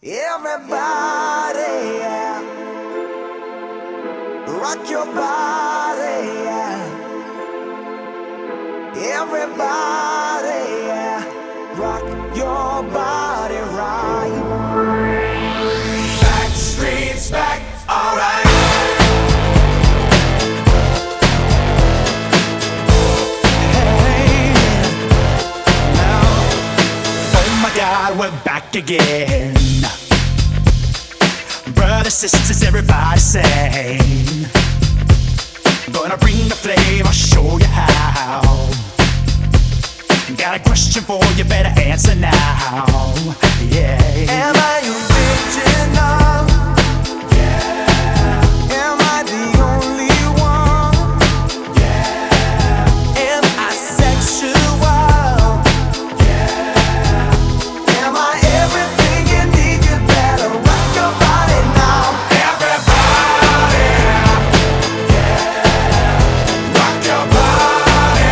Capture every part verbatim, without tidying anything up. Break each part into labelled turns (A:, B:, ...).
A: Everybody, yeah. Rock your body, yeah. Everybody, yeah. Rock your body right.
B: Backstreet's back, alright.
A: Hey, now,
B: Oh my God, we're back again. Brothers, sisters, everybody sing. Gonna bring the flame, I'll show you how. Got a question for you, better answer now. Yeah.
A: am I original?
B: Yeah.
A: Am I the only one?
B: Yeah.
A: Am I sexual?
B: Yeah.
A: Am I everything you need? You better rock your body now.
B: Everybody, yeah. Rock your body,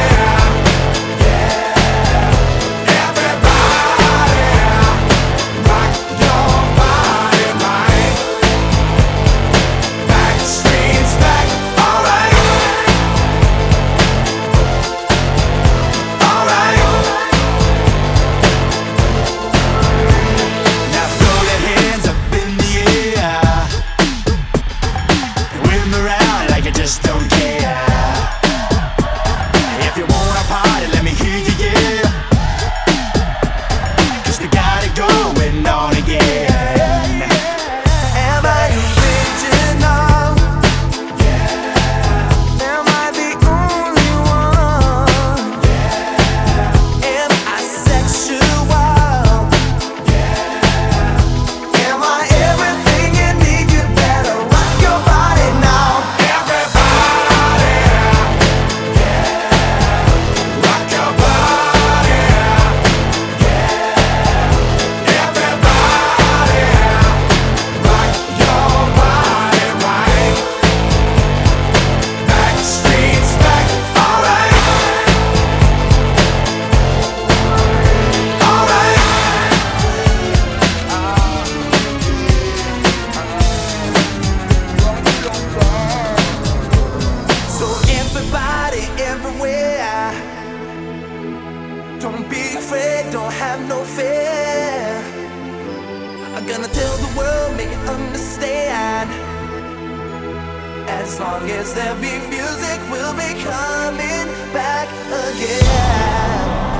B: yeah. Everybody, rock your body right. Backstreet's back, alright. Alright. Now throw your hands up in the air. Whip 'em around like you just don't care. If you wanna party, let me hear you, yeah. 'Cause we got it going on again.
A: Am I original?
B: Yeah,
A: Am I the only one? Am I sexual? Am I everything you need? You better rock your body now.
B: everybody, yeah. Rock your body, yeah. Everybody, rock your body right. Backstreet's back, alright. Alright.
A: So everybody, everywhere, don't be afraid, don't have no fear. I'm gonna tell the world, make it understand. As long as there be music, we'll be coming back again.